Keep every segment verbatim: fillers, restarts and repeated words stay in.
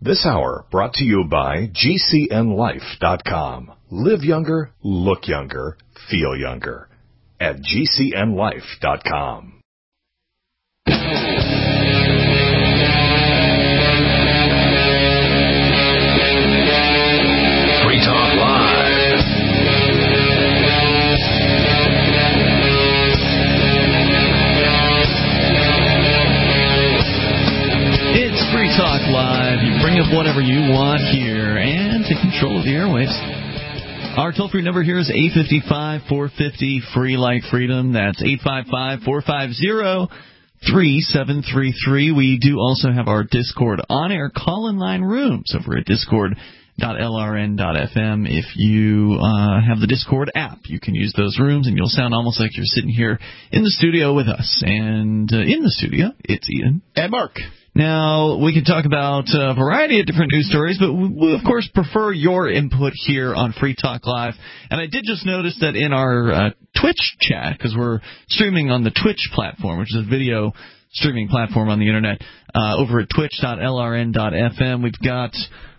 This hour brought to you by G C N life dot com. Live younger, look younger, feel younger. At G C N life dot com. Free Talk Live. It's Free Talk Live. You bring up whatever you want here and take control of the airwaves. Our toll-free number here is eight five five, four five zero, free like freedom. That's eight five five, four five zero, three seven three three. We do also have our Discord on-air call-in line rooms over at discord dot L R N dot F M. If you uh, have the Discord app, you can use those rooms, and you'll sound almost like you're sitting here in the studio with us. And uh, in the studio, it's Ian. And Mark. Now, we can talk about a variety of different news stories, but we, of course, prefer your input here on Free Talk Live. And I did just notice that in our uh, Twitch chat, because we're streaming on the Twitch platform, which is a video streaming platform on the Internet, uh, over at twitch dot L R N dot F M, we've got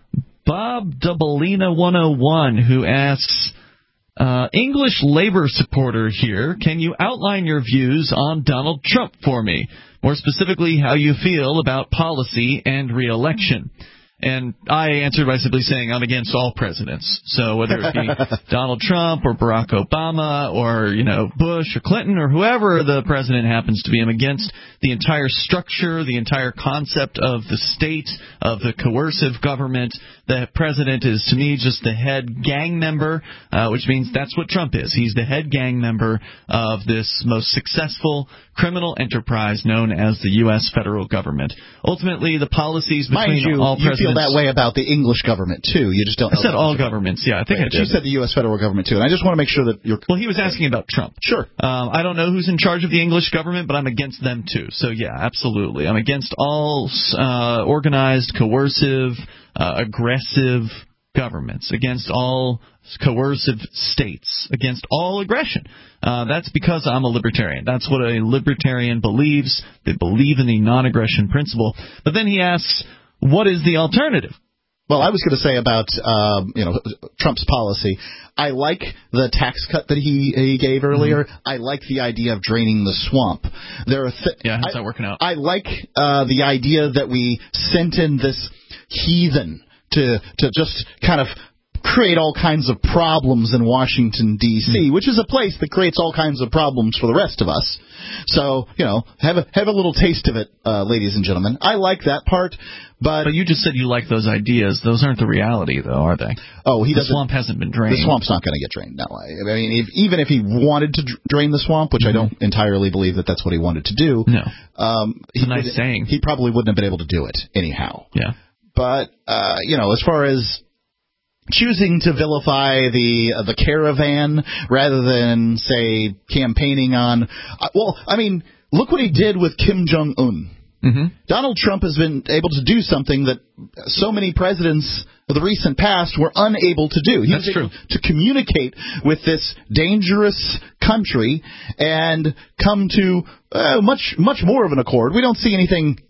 Bob Doubleina one oh one, who asks, uh, English labor supporter here, can you outline your views on Donald Trump for me? More specifically, how you feel about policy and re-election. And I answered by simply saying I'm against all presidents. So whether it be Donald Trump or Barack Obama or, you know, Bush or Clinton or whoever the president happens to be, I'm against the entire structure, the entire concept of the state, of the coercive government. The president is, to me, just the head gang member, uh, which means that's what Trump is. He's the head gang member of this most successful criminal enterprise known as the U S federal government. Ultimately, the policies between you, all presidents... You feel that way about the English government, too. You just don't know I said all governments, yeah, I think right. I did. You said the U S federal government, too. And I just want to make sure that you're... Well, he was asking about Trump. Sure. Um, I don't know who's in charge of the English government, but I'm against them, too. So, yeah, absolutely. I'm against all uh, organized, coercive, uh, aggressive governments, against all coercive states, against all aggression. Uh, that's because I'm a libertarian. That's what a libertarian believes. They believe in the non-aggression principle. But then he asks, what is the alternative? Well, I was going to say about um, you know Trump's policy. I like the tax cut that he he gave earlier. Mm-hmm. I like the idea of draining the swamp. There are th- yeah, how's I, that working out? I like uh, the idea that we sent in this heathen to to just kind of create all kinds of problems in Washington, D C, mm-hmm. which is a place that creates all kinds of problems for the rest of us. So, you know, have a have a little taste of it, uh, ladies and gentlemen. I like that part, but... But you just said you like those ideas. Those aren't the reality, though, are they? Oh, he the doesn't... The swamp hasn't been drained. The swamp's not going to get drained, no. I, I mean, if, even if he wanted to drain the swamp, which mm-hmm. I don't entirely believe that that's what he wanted to do... No. Um, it's a nice saying. He probably wouldn't have been able to do it anyhow. Yeah. But, uh, you know, as far as... choosing to vilify the uh, the caravan rather than, say, campaigning on... Uh, well, I mean, look what he did with Kim Jong-un. Mm-hmm. Donald Trump has been able to do something that so many presidents of the recent past were unable to do. He That's was able true. to communicate with this dangerous country and come to uh, much, much more of an accord. We don't see anything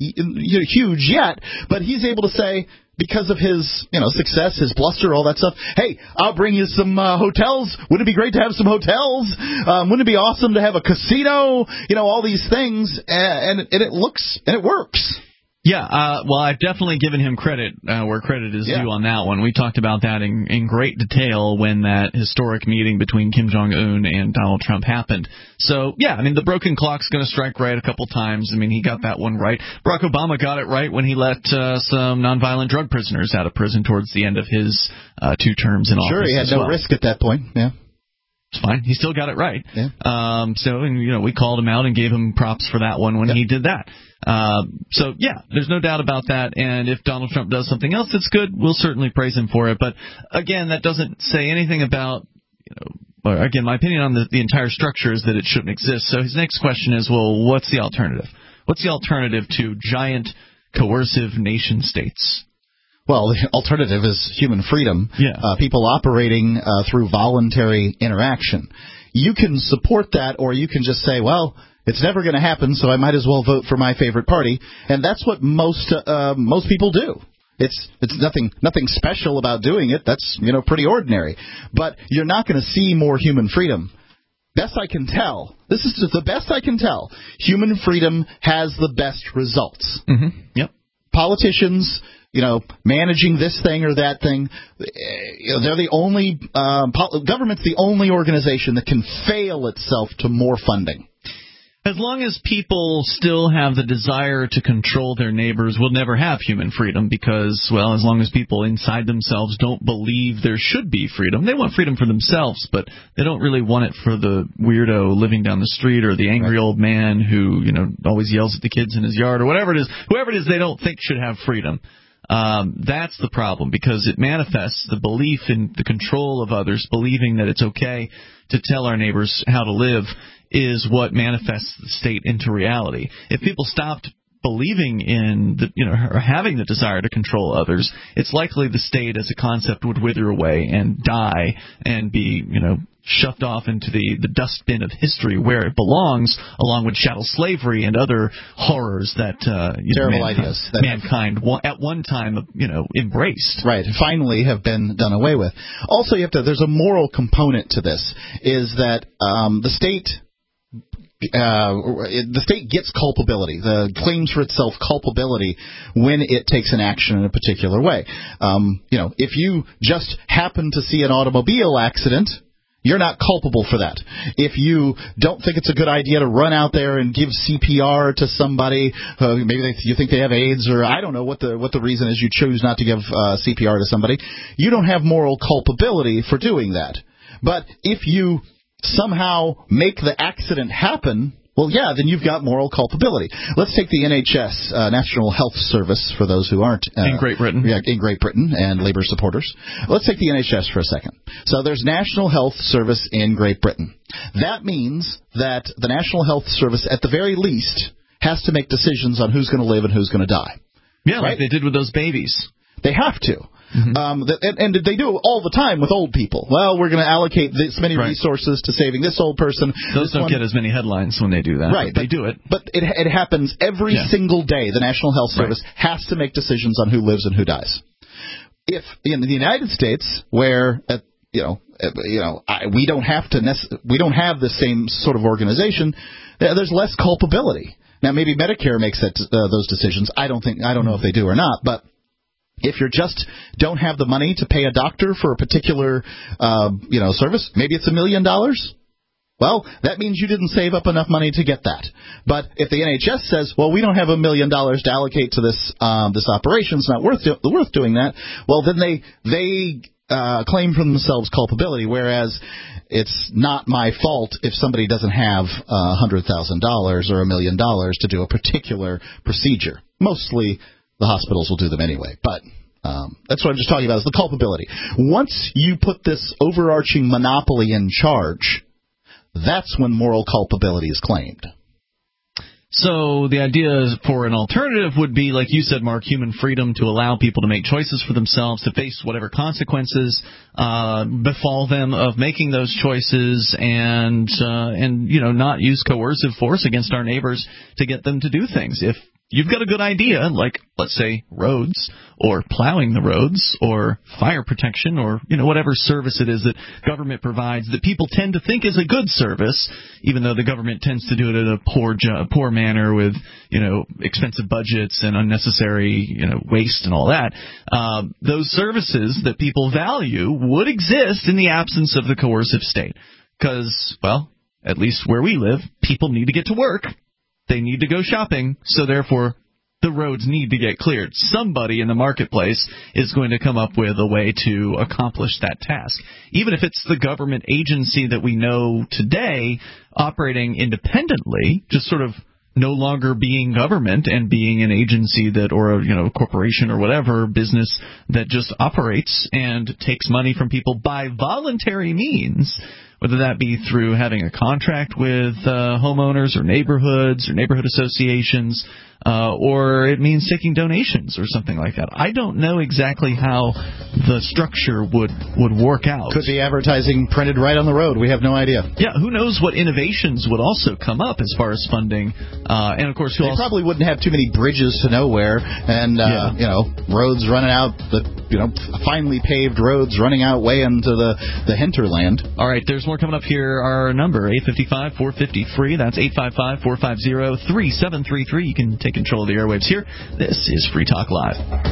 huge yet, but he's able to say... because of his, you know, success, his bluster, all that stuff. Hey, I'll bring you some uh, hotels. Wouldn't it be great to have some hotels? Um, wouldn't it be awesome to have a casino? You know, all these things, and, and it looks and it works. Yeah, uh, well, I've definitely given him credit uh, where credit is yeah. due on that one. We talked about that in, in great detail when that historic meeting between Kim Jong-un and Donald Trump happened. So, yeah, I mean, the broken clock's going to strike right a couple times. I mean, he got that one right. Barack Obama got it right when he let uh, some nonviolent drug prisoners out of prison towards the end of his uh, two terms in office. Sure, he had no well. risk at that point, yeah. It's fine. He still got it right. Yeah. Um, so, and, you know, we called him out and gave him props for that one when yep. he did that. Uh, so, yeah, there's no doubt about that. And if Donald Trump does something else that's good, we'll certainly praise him for it. But, again, that doesn't say anything about, you know, or again, my opinion on the, the entire structure is that it shouldn't exist. So his next question is, well, what's the alternative? What's the alternative to giant coercive nation states? Well, the alternative is human freedom, yeah. uh, people operating uh, through voluntary interaction. You can support that, or you can just say, well, it's never going to happen, so I might as well vote for my favorite party. And that's what most uh, most people do. It's it's nothing nothing special about doing it. That's, you know, pretty ordinary. But you're not going to see more human freedom. Best I can tell, this is just the best I can tell, human freedom has the best results. Mm-hmm. Yep. Politicians, you know, managing this thing or that thing, you know, they're the only, um, government's the only organization that can fail itself to more funding. As long as people still have the desire to control their neighbors, we'll never have human freedom because, well, as long as people inside themselves don't believe there should be freedom, they want freedom for themselves, but they don't really want it for the weirdo living down the street or the angry right. old man who, you know, always yells at the kids in his yard or whatever it is, whoever it is they don't think should have freedom. Um, that's the problem because it manifests the belief in the control of others, believing that it's okay to tell our neighbors how to live is what manifests the state into reality. If people stopped believing in the, you know, or having the desire to control others, it's likely the state as a concept would wither away and die and be, you know, shoved off into the, the dustbin of history where it belongs, along with chattel slavery and other horrors that uh, you terrible know, mankind, ideas that mankind at one time, you know, embraced. Right, finally have been done away with. Also, you have to. There's a moral component to this. Is that um, the state. Uh, the state gets culpability, the claims for itself culpability when it takes an action in a particular way. Um, you know, if you just happen to see an automobile accident, you're not culpable for that. If you don't think it's a good idea to run out there and give C P R to somebody, uh, maybe they, you think they have AIDS, or I don't know what the what the reason is you choose not to give uh, C P R to somebody, you don't have moral culpability for doing that. But if you somehow make the accident happen, well, yeah, then you've got moral culpability. Let's take the N H S, uh, National Health Service, for those who aren't uh, in Great Britain. Yeah, in Great Britain and Labour supporters. Let's take the N H S for a second. So there's National Health Service in Great Britain. That means that the National Health Service, at the very least, has to make decisions on who's going to live and who's going to die. Yeah, right? Like they did with those babies. They have to. Mm-hmm. Um, and, and they do it all the time with old people. Well, we're going to allocate this many right. resources to saving this old person. Those don't one. get as many headlines when they do that. Right. But but, they do it. But it, it happens every yeah. single day. The National Health Service right. has to make decisions on who lives and who dies. If in the United States, where uh, you know, uh, you know, I, we don't have to nec- we don't have the same sort of organization, uh, there's less culpability. Now, maybe Medicare makes that, uh, those decisions. I don't think I don't know if they do or not, but. If you just don't have the money to pay a doctor for a particular, uh, you know, service, maybe it's a million dollars. Well, that means you didn't save up enough money to get that. But if the N H S says, well, we don't have a million dollars to allocate to this um, this operation, it's not worth do- worth doing that. Well, then they they uh, claim for themselves culpability, whereas it's not my fault if somebody doesn't have a hundred thousand dollars or a million dollars to do a particular procedure. Mostly. The hospitals will do them anyway, but um, that's what I'm just talking about is the culpability. Once you put this overarching monopoly in charge, that's when moral culpability is claimed. So the idea for an alternative would be, like you said, Mark, human freedom to allow people to make choices for themselves, to face whatever consequences uh, befall them of making those choices, and uh, and you know not use coercive force against our neighbors to get them to do things. If you've got a good idea, like, let's say, roads, or plowing the roads, or fire protection, or, you know, whatever service it is that government provides that people tend to think is a good service, even though the government tends to do it in a poor jo- poor manner with, you know, expensive budgets and unnecessary, you know, waste and all that. Um, those services that people value would exist in the absence of the coercive state. Because, well, at least where we live, people need to get to work. They need to go shopping, so therefore the roads need to get cleared. Somebody in the marketplace is going to come up with a way to accomplish that task. Even if it's the government agency that we know today operating independently, just sort of no longer being government and being an agency that, or a, you know, a corporation or whatever, business that just operates and takes money from people by voluntary means, whether that be through having a contract with uh, homeowners or neighborhoods or neighborhood associations, uh, or it means taking donations or something like that. I don't know exactly how the structure would, would work out. Could be advertising printed right on the road. We have no idea. Yeah, who knows what innovations would also come up as far as funding. Uh, and, of course, who they also... probably wouldn't have too many bridges to nowhere and, uh, yeah. you know, roads running out, the, you know, finely paved roads running out way into the, the hinterland. All right, there's more coming up here. Our number, eight five five, four five zero, free. That's eight five five, four five zero, three seven three three. You can take control of the airwaves here. This is Free Talk Live.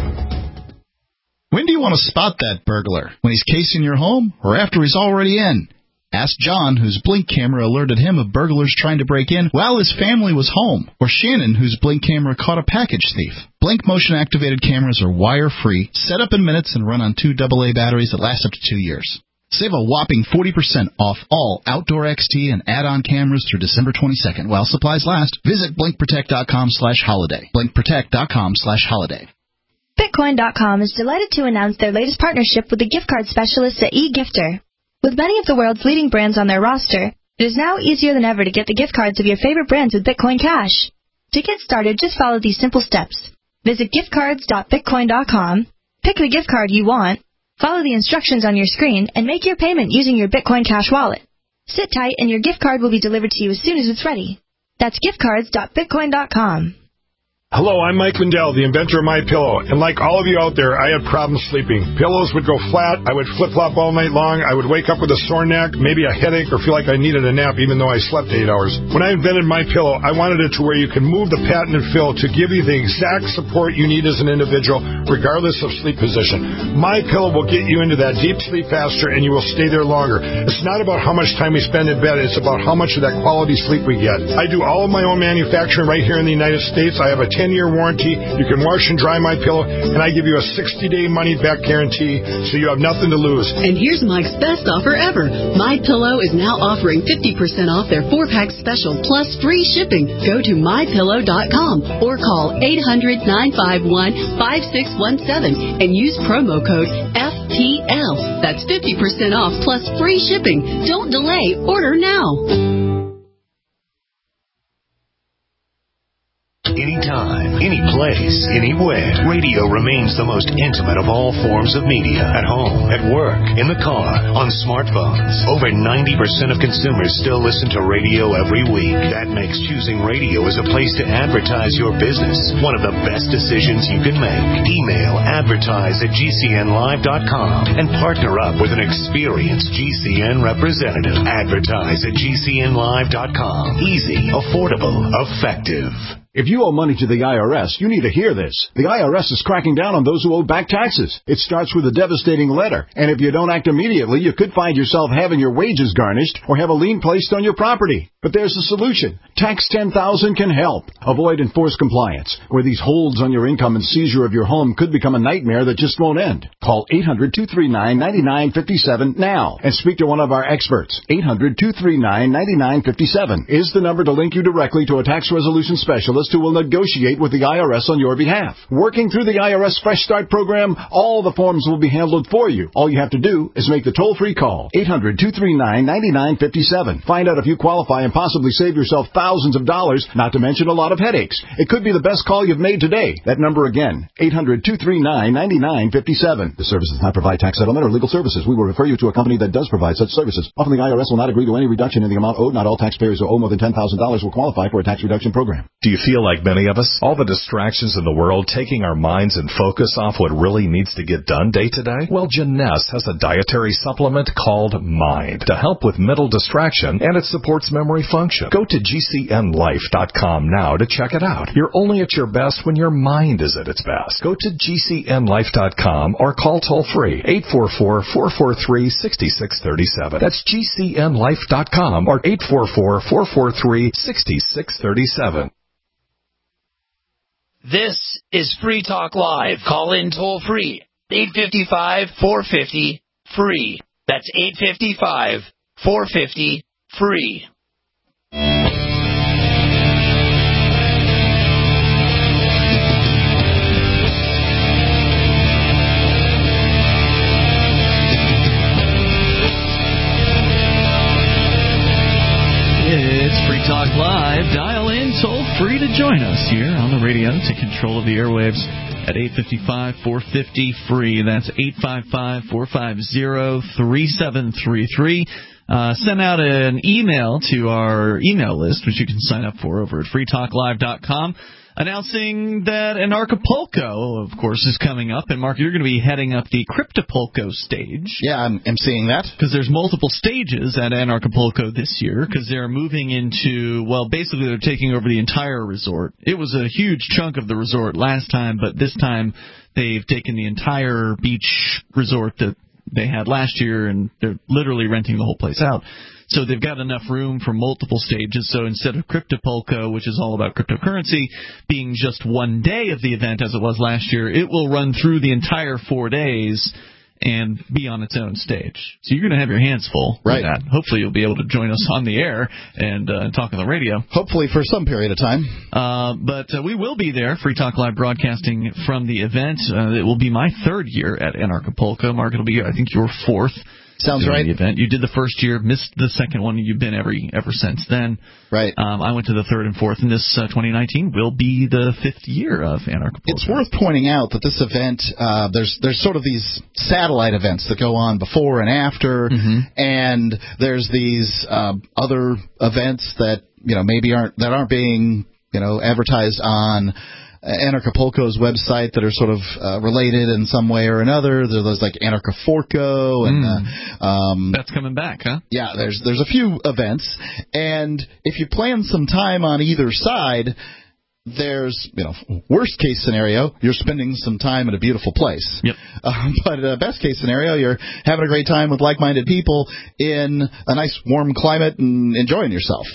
When do you want to spot that burglar? When he's casing your home or after he's already in? Ask John, whose Blink camera alerted him of burglars trying to break in while his family was home. Or Shannon, whose Blink camera caught a package thief. Blink motion-activated cameras are wire-free, set up in minutes, and run on two double A batteries that last up to two years. Save a whopping forty percent off all Outdoor X T and add-on cameras through December twenty-second while supplies last. Visit blink protect dot com slash holiday. blink protect dot com slash holiday. Bitcoin dot com is delighted to announce their latest partnership with the gift card specialists at eGifter. With many of the world's leading brands on their roster, it is now easier than ever to get the gift cards of your favorite brands with Bitcoin Cash. To get started, just follow these simple steps. Visit gift cards dot bitcoin dot com, pick the gift card you want, follow the instructions on your screen, and make your payment using your Bitcoin Cash wallet. Sit tight and your gift card will be delivered to you as soon as it's ready. That's gift cards dot bitcoin dot com. Hello, I'm Mike Lindell, the inventor of MyPillow, and like all of you out there, I had problems sleeping. Pillows would go flat, I would flip-flop all night long, I would wake up with a sore neck, maybe a headache, or feel like I needed a nap even though I slept eight hours. When I invented MyPillow, I wanted it to where you can move the patented fill to give you the exact support you need as an individual, regardless of sleep position. MyPillow will get you into that deep sleep faster, and you will stay there longer. It's not about how much time we spend in bed, it's about how much of that quality sleep we get. I do all of my own manufacturing right here in the United States. I have a ten-year warranty. You can wash and dry MyPillow, and I give you a sixty-day money-back guarantee, so you have nothing to lose. And here's Mike's best offer ever. MyPillow is now offering fifty percent off their four-pack special plus free shipping. Go to my pillow dot com or call eight hundred, nine five one, five six one seven and use promo code F T L. That's fifty percent off plus free shipping. Don't delay. Order now. Anytime, any place, anywhere. Radio remains the most intimate of all forms of media. At home, at work, in the car, on smartphones. Over ninety percent of consumers still listen to radio every week. That makes choosing radio as a place to advertise your business one of the best decisions you can make. Email advertise at G C N live dot com and partner up with an experienced G C N representative. Advertise at G C N live dot com. Easy, affordable, effective. If you owe money to the I R S, you need to hear this. The I R S is cracking down on those who owe back taxes. It starts with a devastating letter, and if you don't act immediately, you could find yourself having your wages garnished or have a lien placed on your property. But there's a solution. Tax ten thousand can help. Avoid enforced compliance, where these holds on your income and seizure of your home could become a nightmare that just won't end. Call eight hundred, two three nine, nine nine five seven now and speak to one of our experts. eight hundred, two three nine, nine nine five seven is the number to link you directly to a tax resolution specialist who will negotiate with the I R S on your behalf. Working through the I R S Fresh Start program, all the forms will be handled for you. All you have to do is make the toll-free call. eight hundred, two three nine, nine nine five seven. Find out if you qualify and possibly save yourself thousands of dollars, not to mention a lot of headaches. It could be the best call you've made today. That number again, eight hundred, two three nine, nine nine five seven. The service does not provide tax settlement or legal services. We will refer you to a company that does provide such services. Often the I R S will not agree to any reduction in the amount owed. Not all taxpayers who owe more than ten thousand dollars will qualify for a tax reduction program. Do you feel like many of us? All the distractions in the world taking our minds and focus off what really needs to get done day to day? Well, Jeunesse has a dietary supplement called Mind to help with mental distraction, and it supports memory function. Go to G C N life dot com now to check it out. You're only at your best when your mind is at its best. Go to G C N life dot com or call toll-free eight four four, four four three, six six three seven. That's G C N life dot com or eight four four, four four three, six six three seven. This is Free Talk Live. Call in toll free. eight five five, four five zero, free. That's eight five five, four five zero, free. It's Free Talk Live. Dial in toll free to join us here on the radio. Take control of the airwaves at eight five five, four five zero, free. That's eight five five, four five zero, three seven three three. Uh, send out an email to our email list, which you can sign up for over at free talk live dot com, announcing that Anarchapulco, of course, is coming up. And, Mark, you're going to be heading up the Cryptopulco stage. Yeah, I'm, I'm seeing that. Because there's multiple stages at Anarchapulco this year, because they're moving into, well, basically they're taking over the entire resort. It was a huge chunk of the resort last time, but this time they've taken the entire beach resort that they had last year, and they're literally renting the whole place out. So they've got enough room for multiple stages. So instead of Cryptopulco, which is all about cryptocurrency, being just one day of the event as it was last year, it will run through the entire four days and be on its own stage. So you're going to have your hands full with right. that. Hopefully you'll be able to join us on the air and uh, talk on the radio. Hopefully for some period of time. Uh, but uh, we will be there, Free Talk Live broadcasting from the event. Uh, it will be my third year at Anarchapulco. Mark, it'll be, I think, your fourth. Sounds right. The event. You did the first year, missed the second one, and you've been every ever since then. Right. Um, I went to the third and fourth, and this uh, twenty nineteen will be the fifth year of Anarchapulco. It's worth pointing out that this event, uh, there's there's sort of these satellite events that go on before and after, mm-hmm. and there's these uh, other events that you know maybe aren't that aren't being you know advertised on Anarchapulco's website that are sort of uh, related in some way or another. There's like Anarchaforco and mm. uh, um, that's coming back, huh? Yeah, there's there's a few events, and if you plan some time on either side, there's, you know, worst case scenario, you're spending some time in a beautiful place. Yep. Uh, but uh, best case scenario, you're having a great time with like-minded people in a nice warm climate and enjoying yourself.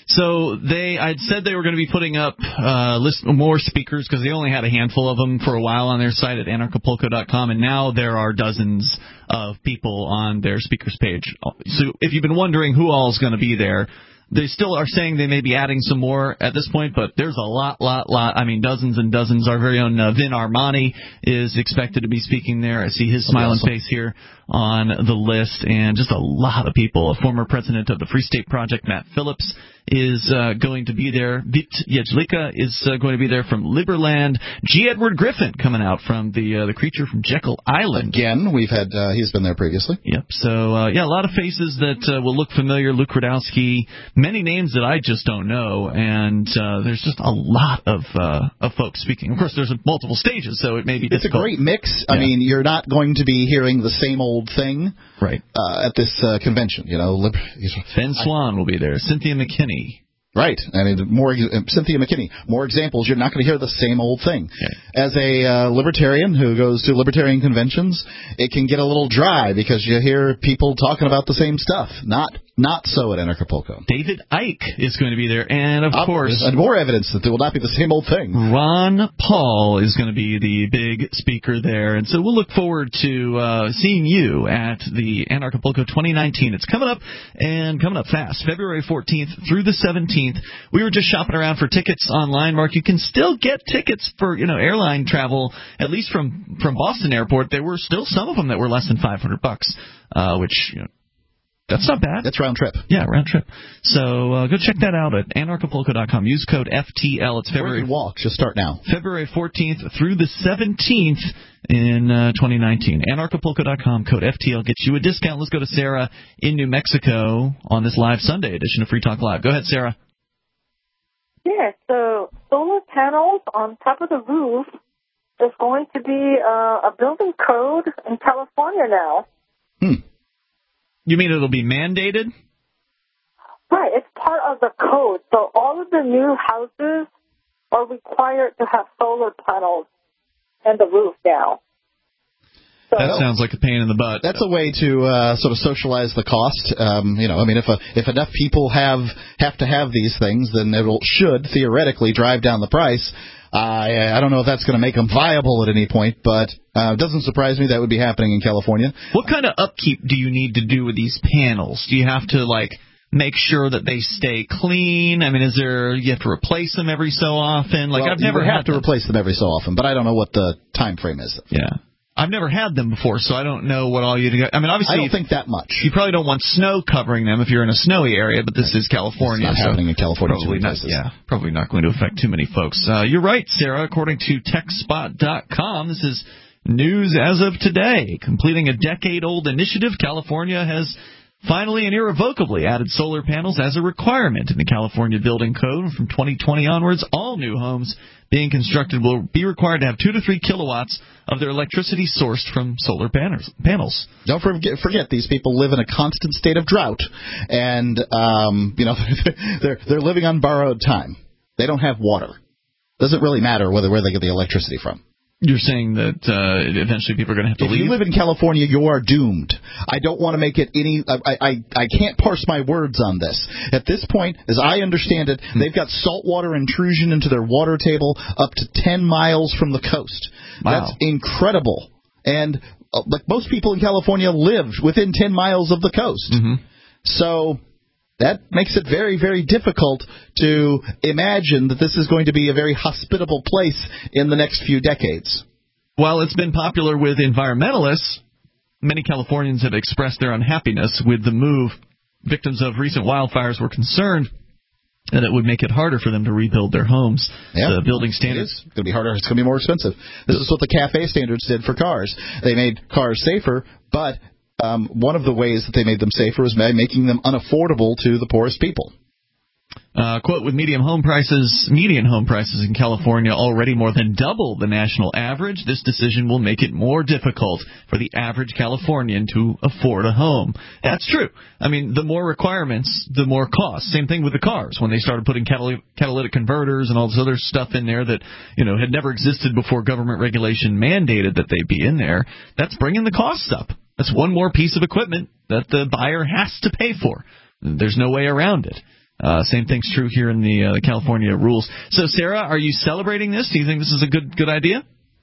So they, I'd said they were going to be putting up uh, list more speakers because they only had a handful of them for a while on their site at anarchapulco dot com, and now there are dozens of people on their speakers page. So if you've been wondering who all is going to be there, they still are saying they may be adding some more at this point, but there's a lot, lot, lot. I mean, dozens and dozens. Our very own uh, Vin Armani is expected to be speaking there. I see his smiling awesome. face here on the list, and just a lot of people. A former president of the Free State Project, Matt Phillips, is uh, going to be there. Vit Jedlicka is uh, going to be there from Liberland. G. Edward Griffin coming out from the uh, the creature from Jekyll Island. Again, we've had uh, he's been there previously. Yep. So uh, yeah, a lot of faces that uh, will look familiar. Luke Radowski, many names that I just don't know, and uh, there's just a lot of uh, of folks speaking. Of course, there's multiple stages, so it may be It's difficult. a great mix. Yeah. I mean, you're not going to be hearing the same old thing, right? Uh, at this uh, convention, you know. Lib- Ben Swan I, will be there. Cynthia McKinney. Right. I mean, more Cynthia McKinney. More examples. You're not going to hear the same old thing. Okay. As a uh, libertarian who goes to libertarian conventions, it can get a little dry because you hear people talking about the same stuff. Not not so at Anarchapulco. David Icke is going to be there, and of uh, course, and more evidence that there will not be the same old thing. Ron Paul is going to be the big speaker there, and so we'll look forward to uh, seeing you at the Anarchapulco twenty nineteen. It's coming up, and coming up fast, February fourteenth through the seventeenth. We were just shopping around for tickets online, Mark. You can still get tickets for, you know, airline travel, at least from, from Boston Airport. There were still some of them that were less than five hundred bucks, uh, which, you know, that's not bad. That's round trip. Yeah, round trip. So uh, go check that out at anarchapulco dot com. Use code F T L. It's February. Walk. Just start now. February fourteenth through the seventeenth in uh, twenty nineteen. anarchapulco dot com. Code F T L gets you a discount. Let's go to Sarah in New Mexico on this live Sunday edition of Free Talk Live. Go ahead, Sarah. Yeah, so solar panels on top of the roof is going to be uh, a building code in California now. Hmm. You mean it'll be mandated? Right, it's part of the code. So all of the new houses are required to have solar panels in the roof now. So, that sounds like a pain in the butt. That's a way to uh, sort of socialize the cost. Um, you know, I mean, if a, if enough people have have to have these things, then it will, should theoretically drive down the price. I I don't know if that's going to make them viable at any point, but uh, it doesn't surprise me that would be happening in California. What kind of upkeep do you need to do with these panels? Do you have to, like, make sure that they stay clean? I mean, is there, you have to replace them every so often? Like, well, I've never you had have to them. replace them every so often, but I don't know what the time frame is. Yeah. I've never had them before, so I don't know what all you. I mean, obviously, I don't think that much. You probably don't want snow covering them if you're in a snowy area, but this is California. It's not so happening in California. Probably not. Yeah, probably not going to affect too many folks. Uh, you're right, Sarah. According to tech spot dot com, this is news as of today. Completing a decade-old initiative, California has finally and irrevocably added solar panels as a requirement in the California Building Code. From twenty twenty onwards, all new homes being constructed will be required to have two to three kilowatts of their electricity sourced from solar panels. Don't forget, forget these people live in a constant state of drought, and um, you know they're they're living on borrowed time. They don't have water. Doesn't really matter whether where they get the electricity from. You're saying that uh, eventually people are going to have to if leave? If you live in California, you are doomed. I don't want to make it any... I, I, I can't parse my words on this. At this point, as I understand it, hmm. they've got saltwater intrusion into their water table up to ten miles from the coast. Wow. That's incredible. And uh, like most people in California live within ten miles of the coast. Mm-hmm. So... that makes it very, very difficult to imagine that this is going to be a very hospitable place in the next few decades. While it's been popular with environmentalists, many Californians have expressed their unhappiness with the move. Victims of recent wildfires were concerned that it would make it harder for them to rebuild their homes. Yeah, the building standards. It's going to be harder. It's going to be more expensive. This is what the CAFE standards did for cars. They made cars safer, but... Um, one of the ways that they made them safer is by making them unaffordable to the poorest people. Uh, quote, with median home prices, median home prices in California already more than double the national average, this decision will make it more difficult for the average Californian to afford a home. That's true. I mean, the more requirements, the more costs. Same thing with the cars. When they started putting catalytic, catalytic converters and all this other stuff in there that, you know, had never existed before government regulation mandated that they be in there, that's bringing the costs up. That's one more piece of equipment that the buyer has to pay for. There's no way around it. Uh, same thing's true here in the, uh, the California rules. So, Sarah, are you celebrating this? Do you think this is a good good idea?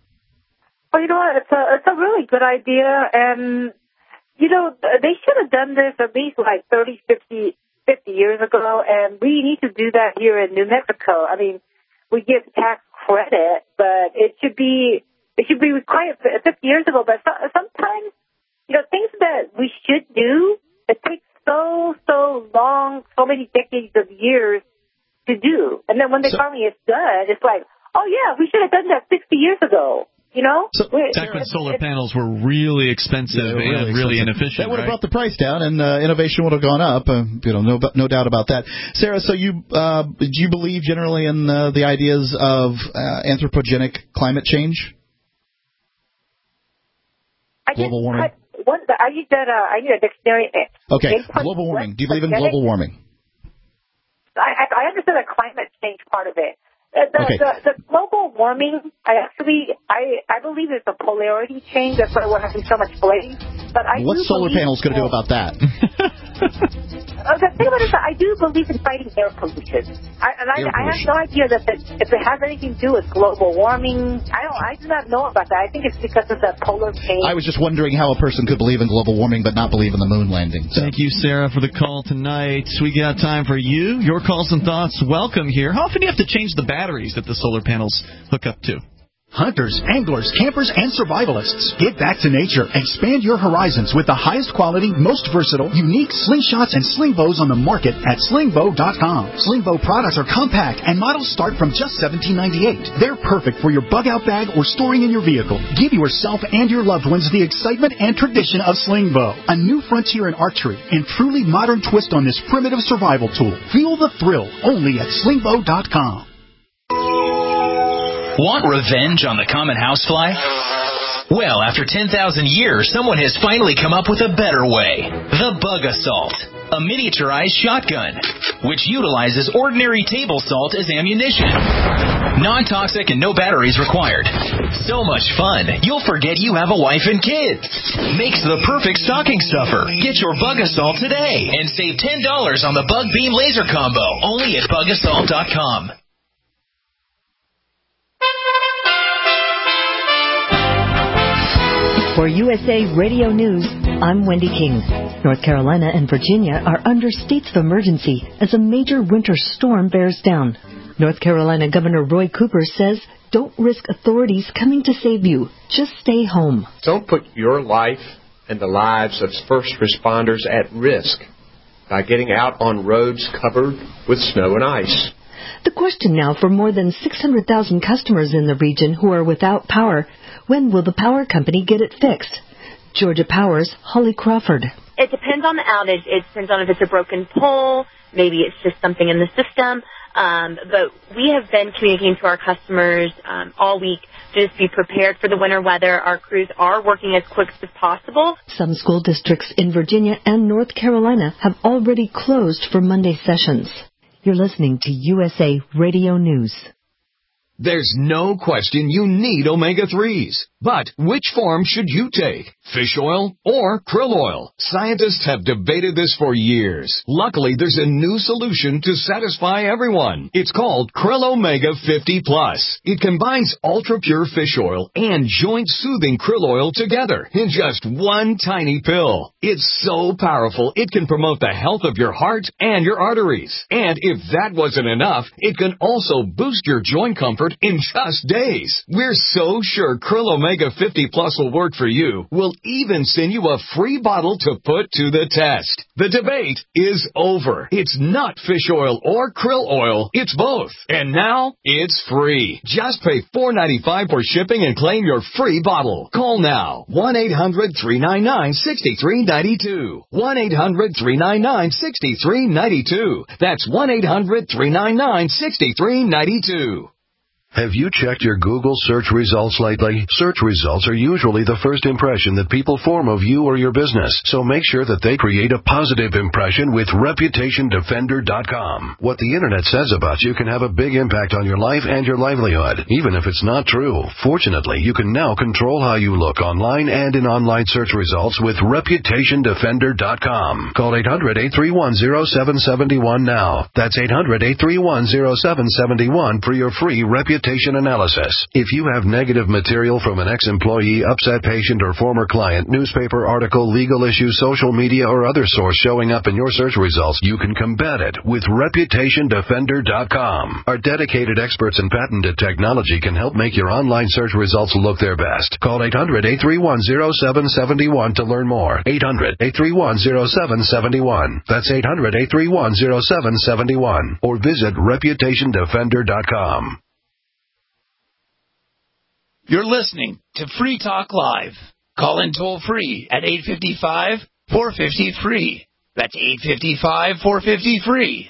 Well, you know what? It's a, it's a really good idea. And, you know, they should have done this at least like thirty, fifty, fifty years ago. And we need to do that here in New Mexico. I mean, we give tax credit, but it should be it should be required fifty years ago. But so, sometimes... you know, things that we should do, it takes so, so long, so many decades of years to do. And then when they so, finally it's done, it's like, oh, yeah, we should have done that sixty years ago. You know? So, back when solar panels were really expensive yeah, really and really expensive. inefficient. That would have right? brought the price down, and uh, innovation would have gone up. Uh, you know, no, no doubt about that. Sarah, so you uh, do you believe generally in uh, the ideas of uh, anthropogenic climate change? I Global warming? I, what, I need that. Uh, I need a dictionary. Okay, global warming. Do you believe in global warming? I, I understand the climate change part of it. The, okay. the, the global warming, I actually, I, I believe it's a polarity change. That's why we're having so much flame. But I What's solar panels going to do about that? uh, the thing about it is that I do believe in fighting air pollution. I, and I, air pollution. I have no idea that the, if it has anything to do with global warming. I don't. I do not know about that. I think it's because of the polar change. I was just wondering how a person could believe in global warming but not believe in the moon landing. So. Thank you, Sarah, for the call tonight. We got time for you. Your calls and thoughts. Welcome here. How often do you have to change the batteries that the solar panels hook up to? Hunters, anglers, campers, and survivalists. Get back to nature. Expand your horizons with the highest quality, most versatile, unique slingshots and sling bows on the market at sling bow dot com. Sling bow products are compact and models start from just seventeen ninety-eight. They're perfect for your bug-out bag or storing in your vehicle. Give yourself and your loved ones the excitement and tradition of sling bow, a new frontier in archery and truly modern twist on this primitive survival tool. Feel the thrill only at sling bow dot com. Want revenge on the common housefly? Well, after ten thousand years, someone has finally come up with a better way. The Bug Assault, a miniaturized shotgun, which utilizes ordinary table salt as ammunition. Non-toxic and no batteries required. So much fun, you'll forget you have a wife and kids. Makes the perfect stocking stuffer. Get your Bug Assault today and save ten dollars on the Bug Beam Laser Combo, only at bug assault dot com. For U S A Radio News, I'm Wendy King. North Carolina and Virginia are under states of emergency as a major winter storm bears down. North Carolina Governor Roy Cooper says Don't risk authorities coming to save you. Just stay home. Don't put your life and the lives of first responders at risk by getting out on roads covered with snow and ice. The question now for more than six hundred thousand customers in the region who are without power: when will the power company get it fixed? Georgia Power's Holly Crawford. It depends on the outage. It depends on if it's a broken pole. Maybe it's just something in the system. Um, but we have been communicating to our customers um, all week to just be prepared for the winter weather. Our crews are working as quick as possible. Some school districts in Virginia and North Carolina have already closed for Monday sessions. You're listening to U S A Radio News. There's no question you need omega threes. But which form should you take? Fish oil or krill oil? Scientists have debated this for years. Luckily, there's a new solution to satisfy everyone. It's called Krill Omega fifty plus. It combines ultra-pure fish oil and joint-soothing krill oil together in just one tiny pill. It's so powerful, it can promote the health of your heart and your arteries. And if that wasn't enough, it can also boost your joint comfort in just days. We're so sure Krill Omega fifty plus will work for you. We'll even send you a free bottle to put to the test. The debate is over. It's not fish oil or krill oil. It's both. And now it's free. Just pay four dollars and ninety-five cents for shipping and claim your free bottle. Call now. one eight hundred three nine nine six three nine two. one eight hundred three nine nine six three nine two. That's one eight hundred three nine nine six three nine two. Have you checked your Google search results lately? Search results are usually the first impression that people form of you or your business, so make sure that they create a positive impression with reputation defender dot com. What the Internet says about you can have a big impact on your life and your livelihood, even if it's not true. Fortunately, you can now control how you look online and in online search results with reputation defender dot com. Call eight hundred eight three one zero seven seven one now. That's eight hundred eight three one zero seven seven one for your free reputation analysis. If you have negative material from an ex-employee, upset patient, or former client, newspaper article, legal issue, social media, or other source showing up in your search results, you can combat it with reputation defender dot com. Our dedicated experts in patented technology can help make your online search results look their best. Call eight hundred eight three one zero seven seven one to learn more. eight hundred eight three one zero seven seven one. That's eight hundred eight three one zero seven seven one. Or visit reputation defender dot com. You're listening to Free Talk Live. Call in toll free at eight five five, four five zero, free. That's eight five five, four five zero, free.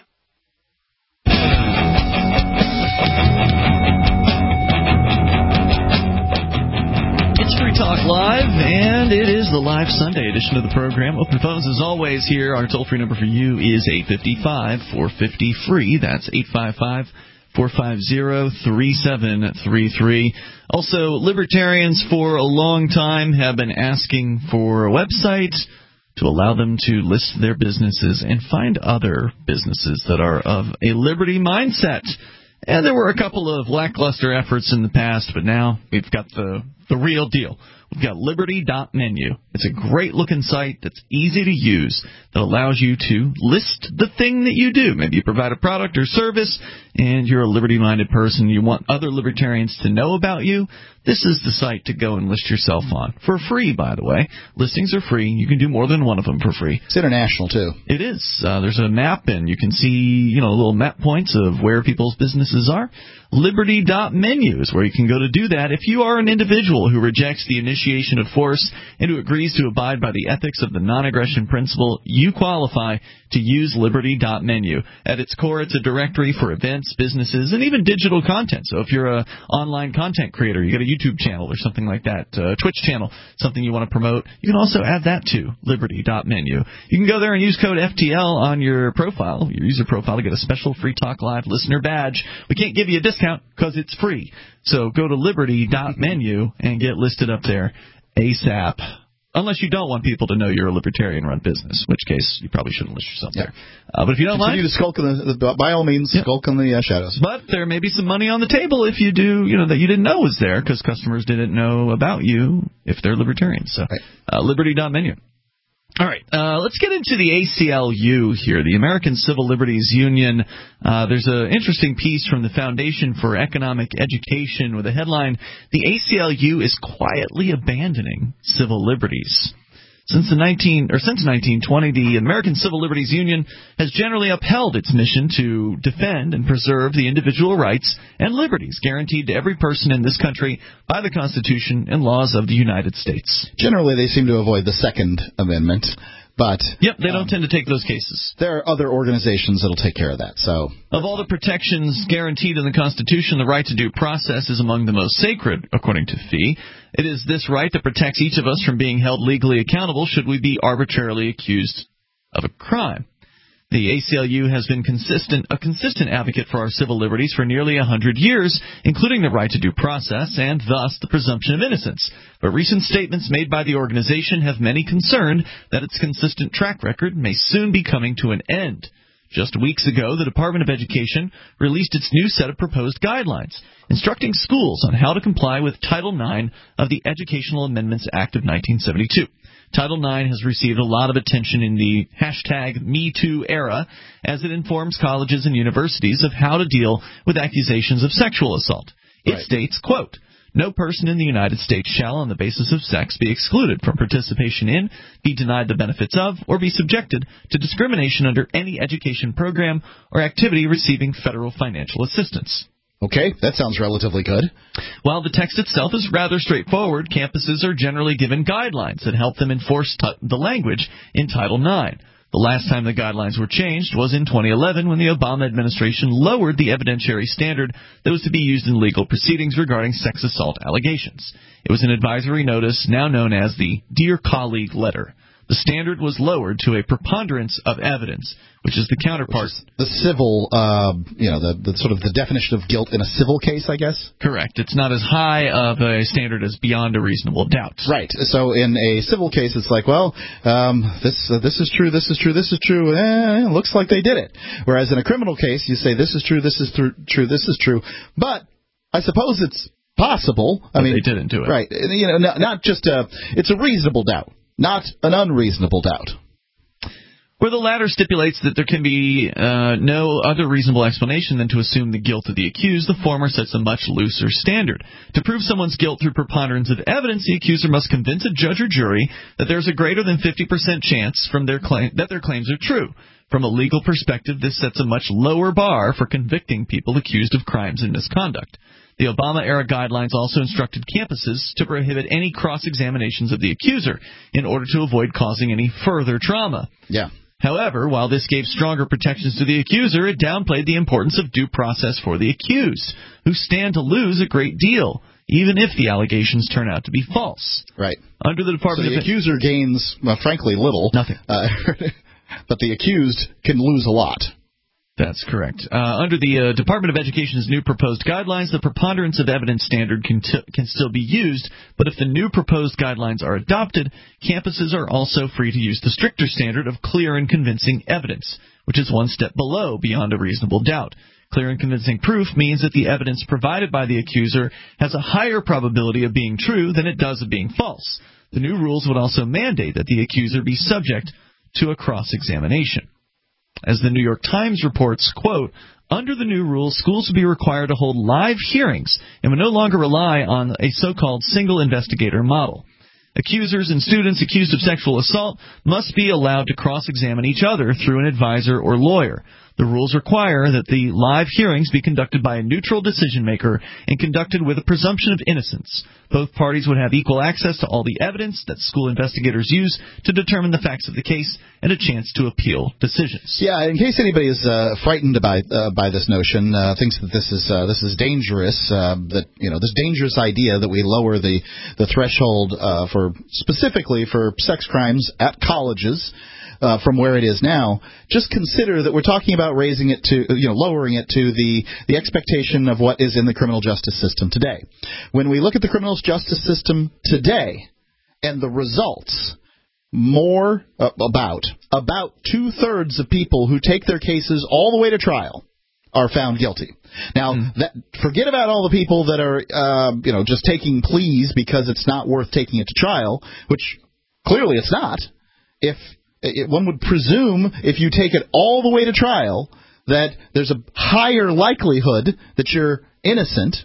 It's Free Talk Live, and it is the live Sunday edition of the program. Open phones, as always, here. Our toll-free number for you is eight five five, four five zero, free. That's eight five five, four five zero, three seven three three. Also, libertarians for a long time have been asking for a website to allow them to list their businesses and find other businesses that are of a liberty mindset. And there were a couple of lackluster efforts in the past, but now we've got the, the real deal. We've got liberty dot menu. It's a great-looking site that's easy to use that allows you to list the thing that you do. Maybe you provide a product or service, and you're a liberty-minded person. You want other libertarians to know about you. This is the site to go and list yourself on. For free, by the way. Listings are free. You can do more than one of them for free. It's international, too. It is. Uh, there's a map, and you can see, you know, little map points of where people's businesses are. liberty dot menu is where you can go to do that. If you are an individual who rejects the initiation of force and who agrees to abide by the ethics of the non-aggression principle, you qualify to use liberty dot menu. At its core, it's a directory for events, businesses, and even digital content. So if you're an online content creator, you got a YouTube channel or something like that, a Twitch channel, something you want to promote, you can also add that to liberty dot menu. You can go there and use code F T L on your profile, your user profile, to get a special Free Talk Live listener badge. We can't give you a discount because it's free. So go to liberty dot menu and get listed up there ASAP. Unless you don't want people to know you're a libertarian-run business, in which case you probably shouldn't list yourself yeah. there. Uh, but if you don't Continue mind, to skulk in the, the, by all means, yeah. skulk in the uh, shadows. But there may be some money on the table if you do, you know, that you didn't know was there because customers didn't know about you if they're libertarians. So, right. uh, liberty dot menu. All right, uh, let's get into the A C L U here, the American Civil Liberties Union. Uh, there's an interesting piece from the Foundation for Economic Education with a headline, "The A C L U is quietly abandoning civil liberties." Since the nineteen or since nineteen twenty, the American Civil Liberties Union has generally upheld its mission to defend and preserve the individual rights and liberties guaranteed to every person in this country by the Constitution and laws of the United States. Generally, they seem to avoid the Second Amendment, but yep, they don't um, tend to take those cases. There are other organizations that'll take care of that. So, of all the protections guaranteed in the Constitution, the right to due process is among the most sacred, according to Fee. It is this right that protects each of us from being held legally accountable should we be arbitrarily accused of a crime. The A C L U has been consistent, a consistent advocate for our civil liberties for nearly a hundred years, including the right to due process and thus the presumption of innocence. But recent statements made by the organization have many concerned that its consistent track record may soon be coming to an end. Just weeks ago, the Department of Education released its new set of proposed guidelines, instructing schools on how to comply with Title nine of the Educational Amendments Act of nineteen seventy-two. Title nine has received a lot of attention in the hashtag Me Too era, as it informs colleges and universities of how to deal with accusations of sexual assault. It right. states, quote, "No person in the United States shall, on the basis of sex, be excluded from participation in, be denied the benefits of, or be subjected to discrimination under any education program or activity receiving federal financial assistance." Okay, that sounds relatively good. While the text itself is rather straightforward, campuses are generally given guidelines that help them enforce t- the language in Title nine. The last time the guidelines were changed was in twenty eleven when the Obama administration lowered the evidentiary standard that was to be used in legal proceedings regarding sex assault allegations. It was an advisory notice now known as the Dear Colleague letter. The standard was lowered to a preponderance of evidence, which is the counterpart. Is the civil, uh, you know, the, the sort of the definition of guilt in a civil case, I guess? Correct. It's not as high of a standard as beyond a reasonable doubt. Right. So in a civil case, it's like, well, um, this uh, this is true, this is true, this is true. Eh, looks like they did it. Whereas in a criminal case, you say this is true, this is th- true, this is true. But I suppose it's possible. I but mean, they didn't do it. Right. You know, not, not just a. It's a reasonable doubt. Not an unreasonable doubt. Where the latter stipulates that there can be uh, no other reasonable explanation than to assume the guilt of the accused, the former sets a much looser standard. To prove someone's guilt through preponderance of evidence, the accuser must convince a judge or jury that there's a greater than fifty percent chance from their claim that their claims are true. From a legal perspective, this sets a much lower bar for convicting people accused of crimes and misconduct. The Obama-era guidelines also instructed campuses to prohibit any cross-examinations of the accuser in order to avoid causing any further trauma. Yeah. However, while this gave stronger protections to the accuser, it downplayed the importance of due process for the accused, who stand to lose a great deal, even if the allegations turn out to be false. Right. Under the Department so the of accuser gains, well, frankly, little. Nothing. Uh, but the accused can lose a lot. That's correct. Uh, under the uh, Department of Education's new proposed guidelines, the preponderance of evidence standard can, t- can still be used, but if the new proposed guidelines are adopted, campuses are also free to use the stricter standard of clear and convincing evidence, which is one step below beyond a reasonable doubt. Clear and convincing proof means that the evidence provided by the accuser has a higher probability of being true than it does of being false. The new rules would also mandate that the accuser be subject to a cross-examination. As the New York Times reports, quote, under the new rules, schools will be required to hold live hearings and will no longer rely on a so-called single investigator model. Accusers and students accused of sexual assault must be allowed to cross-examine each other through an advisor or lawyer. The rules require that the live hearings be conducted by a neutral decision-maker and conducted with a presumption of innocence. Both parties would have equal access to all the evidence that school investigators use to determine the facts of the case and a chance to appeal decisions. Yeah, in case anybody is uh, frightened by uh, by this notion, uh, thinks that this is uh, this is dangerous, uh, that you know this dangerous idea that we lower the the threshold uh, for specifically for sex crimes at colleges. Uh, from where it is now, just consider that we're talking about raising it to, you know, lowering it to the, the expectation of what is in the criminal justice system today. When we look at the criminal justice system today and the results, more uh, about about two thirds of people who take their cases all the way to trial are found guilty. Now, mm. that, forget about all the people that are, uh, you know, just taking pleas because it's not worth taking it to trial, which clearly it's not. if it, one would presume if you take it all the way to trial that there's a higher likelihood that you're innocent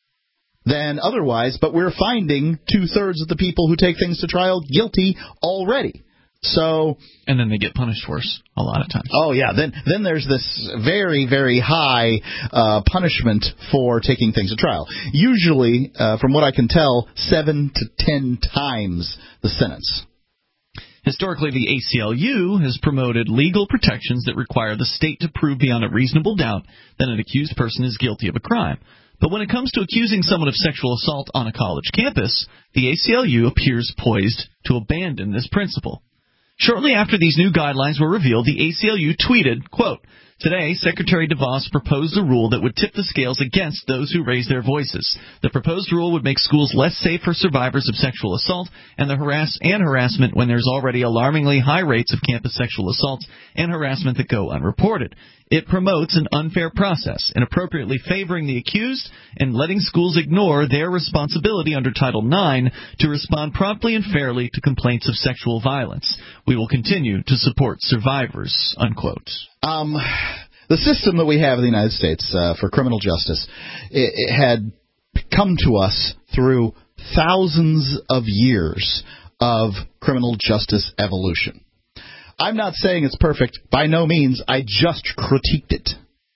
than otherwise, but we're finding two-thirds of the people who take things to trial guilty already. So, and then they get punished worse a lot of times. Oh, yeah. Then then there's this very, very high uh, punishment for taking things to trial. Usually, uh, from what I can tell, seven to ten times the sentence. Historically, the A C L U has promoted legal protections that require the state to prove beyond a reasonable doubt that an accused person is guilty of a crime. But when it comes to accusing someone of sexual assault on a college campus, the A C L U appears poised to abandon this principle. Shortly after these new guidelines were revealed, the A C L U tweeted, quote, "Today, Secretary DeVos proposed a rule that would tip the scales against those who raise their voices. The proposed rule would make schools less safe for survivors of sexual assault and the harass and harassment when there's already alarmingly high rates of campus sexual assaults and harassment that go unreported. It promotes an unfair process, inappropriately favoring the accused and letting schools ignore their responsibility under Title nine to respond promptly and fairly to complaints of sexual violence. We will continue to support survivors," unquote. Um, the system that we have in the United States uh, for criminal justice, it, it had come to us through thousands of years of criminal justice evolution. I'm not saying it's perfect. By no means. I just critiqued it.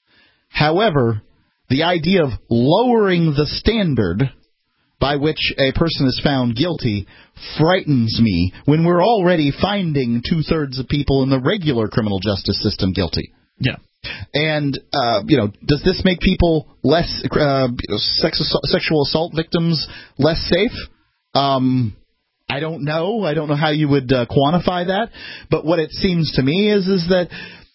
However, the idea of lowering the standard by which a person is found guilty frightens me when we're already finding two-thirds of people in the regular criminal justice system guilty. Yeah. And, uh, you know, does this make people less, uh, sex, sexual assault victims less safe? Um... I don't know. I don't know how you would uh, quantify that. But what it seems to me is is that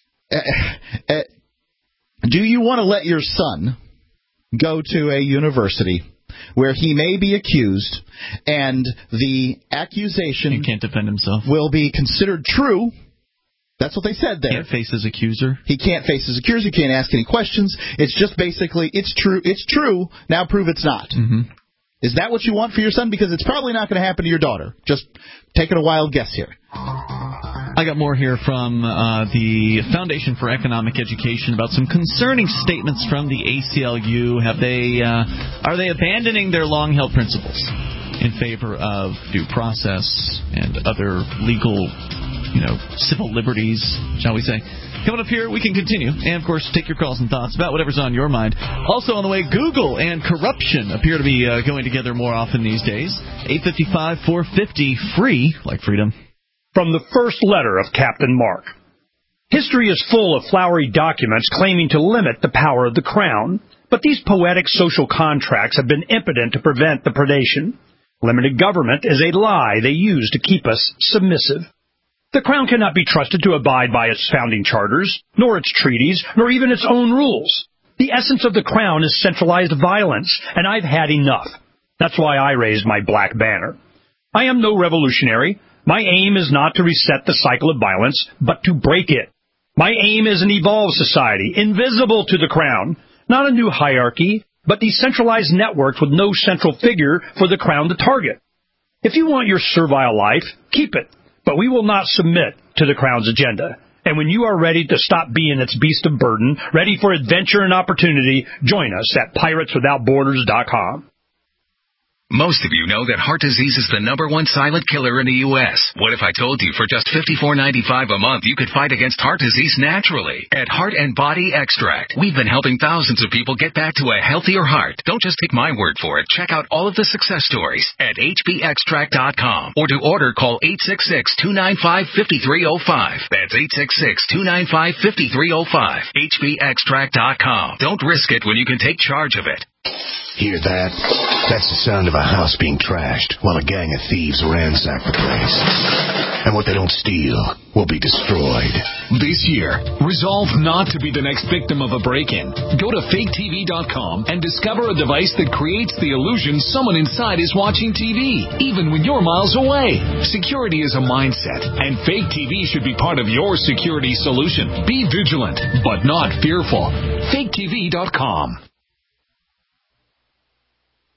uh, uh, do you want to let your son go to a university where he may be accused and the accusation he can't defend himself will be considered true? That's what they said there. Can't face his accuser. He can't face his accuser. He can't ask any questions. It's just basically, it's true. It's true. Now prove it's not. Mm-hmm. Is that what you want for your son? Because it's probably not going to happen to your daughter. Just taking a wild guess here. I got more here from uh, the Foundation for Economic Education about some concerning statements from the A C L U. Have they uh, are they abandoning their long-held principles in favor of due process and other legal, you know, civil liberties, shall we say? Coming up here, we can continue. And, of course, take your calls and thoughts about whatever's on your mind. Also on the way, Google and corruption appear to be uh, going together more often these days. eight five five, four five zero, free, like freedom. From the first letter of Captain Mark. History is full of flowery documents claiming to limit the power of the crown. But these poetic social contracts have been impotent to prevent the predation. Limited government is a lie they use to keep us submissive. The Crown cannot be trusted to abide by its founding charters, nor its treaties, nor even its own rules. The essence of the Crown is centralized violence, and I've had enough. That's why I raised my black banner. I am no revolutionary. My aim is not to reset the cycle of violence, but to break it. My aim is an evolved society, invisible to the Crown, not a new hierarchy, but decentralized networks with no central figure for the Crown to target. If you want your servile life, keep it. But we will not submit to the Crown's agenda. And when you are ready to stop being its beast of burden, ready for adventure and opportunity, join us at pirates without borders dot com. Most of you know that heart disease is the number one silent killer in the U S What if I told you for just fifty-four ninety-five a month you could fight against heart disease naturally? At Heart and Body Extract, we've been helping thousands of people get back to a healthier heart. Don't just take my word for it. Check out all of the success stories at H B extract dot com. Or to order, call eight six six, two nine five, five three zero five. That's eight six six, two nine five, five three zero five. H B extract dot com. Don't risk it when you can take charge of it. Hear that? That's the sound of a house being trashed while a gang of thieves ransack the place. And what they don't steal will be destroyed. This year, resolve not to be the next victim of a break-in. Go to fake T V dot com and discover a device that creates the illusion someone inside is watching T V, even when you're miles away. Security is a mindset, and Fake T V should be part of your security solution. Be vigilant, but not fearful. fake T V dot com.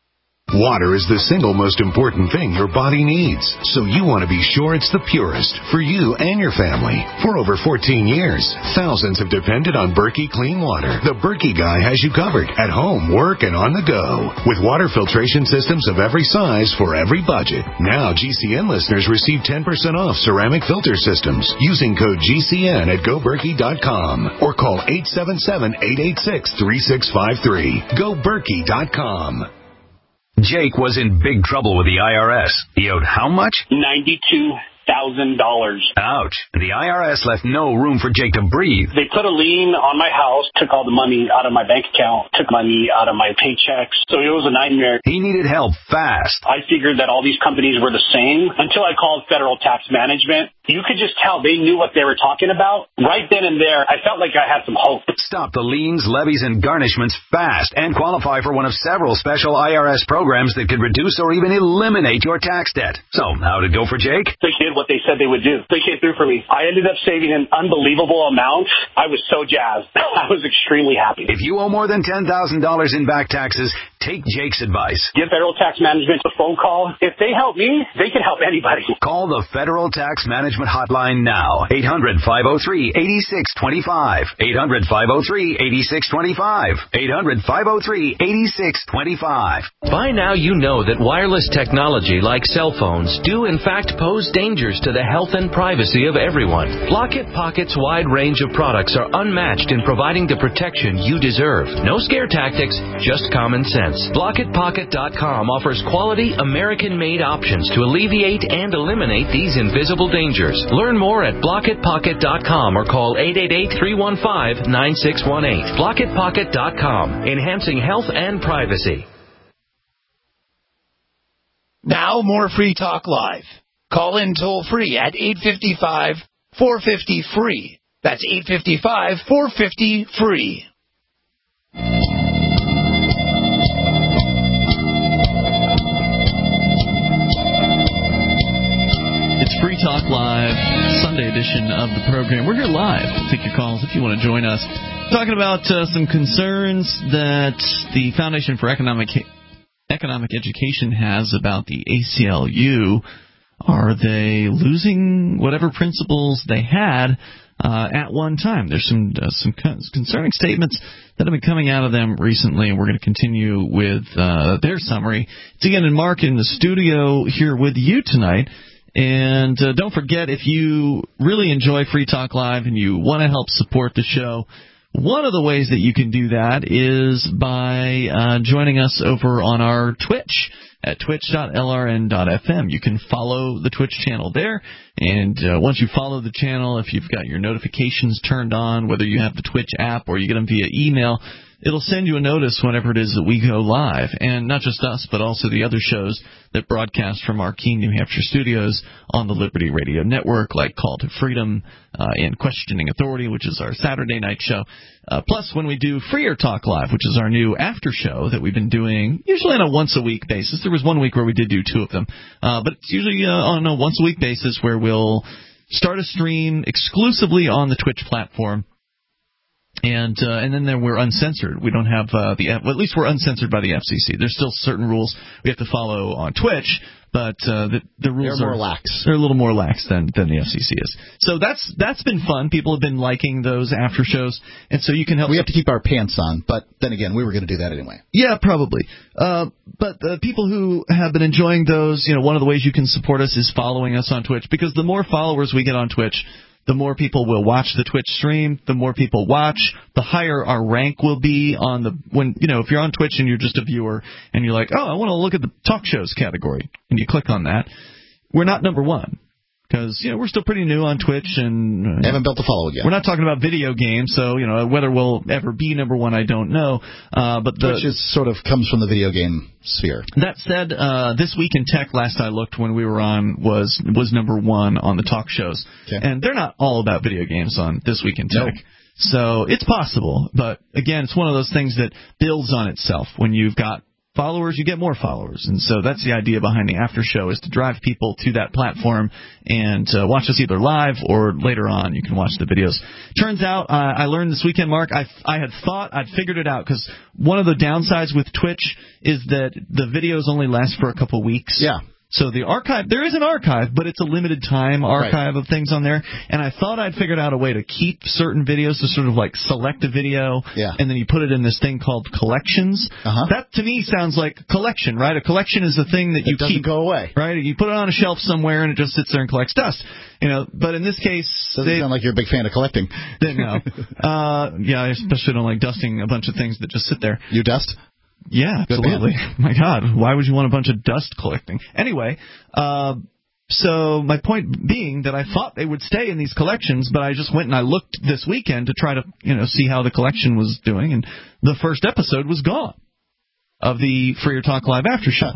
Water is the single most important thing your body needs, so you want to be sure it's the purest for you and your family. For over fourteen years, thousands have depended on Berkey Clean Water. The Berkey guy has you covered at home, work, and on the go. With water filtration systems of every size for every budget. Now G C N listeners receive ten percent off ceramic filter systems using code G C N at go berkey dot com or call eight seven seven, eight eight six, three six five three. go berkey dot com. Jake was in big trouble with the I R S. He owed how much? ninety-two thousand dollars. Ouch. The I R S left no room for Jake to breathe. They put a lien on my house, took all the money out of my bank account, took money out of my paychecks. So it was a nightmare. He needed help fast. I figured that all these companies were the same until I called Federal Tax Management. You could just tell they knew what they were talking about. Right then and there, I felt like I had some hope. Stop the liens, levies, and garnishments fast and qualify for one of several special I R S programs that could reduce or even eliminate your tax debt. So, how'd it go for Jake? They did what they said they would do. They came through for me. I ended up saving an unbelievable amount. I was so jazzed. I was extremely happy. If you owe more than ten thousand dollars in back taxes, take Jake's advice. Give Federal Tax Management a phone call. If they help me, they can help anybody. Call the Federal Tax Management hotline now. eight hundred, five oh three, eight six two five. eight hundred, five oh three, eight six two five. eight hundred, five oh three, eight six two five. By now you know that wireless technology like cell phones do in fact pose dangers to the health and privacy of everyone. Blockit Pocket's wide range of products are unmatched in providing the protection you deserve. No scare tactics, just common sense. Blockit Pocket dot com offers quality American-made options to alleviate and eliminate these invisible dangers. Learn more at Blockit Pocket dot com or call eight eight eight, three one five, nine six one eight. Blockit Pocket dot com, enhancing health and privacy. Now more Free Talk Live. Call in toll free at eight five five, four five zero, free. That's eight five five, four five zero, free. It's Free Talk Live, Sunday edition of the program. We're here live. We'll take your calls if you want to join us. Talking about uh, some concerns that the Foundation for Economic Economic Education has about the A C L U. Are they losing whatever principles they had uh, at one time? There's some uh, some concerning statements that have been coming out of them recently, and we're going to continue with uh, their summary. It's again and Mark in the studio here with you tonight. And uh, don't forget, if you really enjoy Free Talk Live and you want to help support the show, one of the ways that you can do that is by uh, joining us over on our Twitch at twitch dot l r n dot f m. You can follow the Twitch channel there, and uh, once you follow the channel, if you've got your notifications turned on, whether you have the Twitch app or you get them via email, it'll send you a notice whenever it is that we go live. And not just us, but also the other shows that broadcast from our Keene, New Hampshire studios on the Liberty Radio Network, like Call to Freedom uh, and Questioning Authority, which is our Saturday night show. Uh, plus, when we do Freer Talk Live, which is our new after show that we've been doing, usually on a once-a-week basis. There was one week where we did do two of them. Uh, but it's usually uh, on a once-a-week basis where we'll start a stream exclusively on the Twitch platform. And uh, and then there we're uncensored. We don't have uh, the well, at least we're uncensored by the F C C. There's still certain rules we have to follow on Twitch, but uh, the the rules they're are more lax. They're a little more lax than than the F C C is. So that's that's been fun. People have been liking those after shows, and so you can help. We have to keep our pants on, but then again, we were going to do that anyway. Yeah, probably. Uh, but the people who have been enjoying those, you know, one of the ways you can support us is following us on Twitch, because the more followers we get on Twitch, the more people will watch the Twitch stream. The more people watch, the higher our rank will be on the when you know if you're on Twitch and you're just a viewer and you're like, oh, I want to look at the talk shows category, and you click on that, we're not number one. Because, you know, we're still pretty new on Twitch and... haven't built a following yet. We're not talking about video games, so, you know, whether we'll ever be number one, I don't know. Uh, but the, Twitch is sort of comes from the video game sphere. That said, uh, This Week in Tech, last I looked when we were on, was was number one on the talk shows. Okay. And they're not all about video games on This Week in Tech. Nope. So it's possible. But, again, it's one of those things that builds on itself when you've got followers, you get more followers. And so that's the idea behind the after show, is to drive people to that platform and uh, watch us either live or later on. You can watch the videos. Turns out, uh, I learned this weekend, Mark, I, I had thought I'd figured it out, because one of the downsides with Twitch is that the videos only last for a couple weeks. Yeah. So the archive, there is an archive, but it's a limited time archive right. of things on there. And I thought I'd figured out a way to keep certain videos, to sort of like select a video, yeah. and then you put it in this thing called collections. Uh-huh. That to me sounds like collection, right? A collection is a thing that it you doesn't keep. go away. Right? You put it on a shelf somewhere and it just sits there and collects dust. You know, but in this case, doesn't they, sound like you're a big fan of collecting. They, no. uh, yeah, I especially don't like dusting a bunch of things that just sit there. You dust? Yeah, absolutely. My God, why would you want a bunch of dust collecting? Anyway, uh, so my point being that I thought they would stay in these collections, but I just went and I looked this weekend to try to, you know, see how the collection was doing, and the first episode was gone of the Freer Talk Live After Show.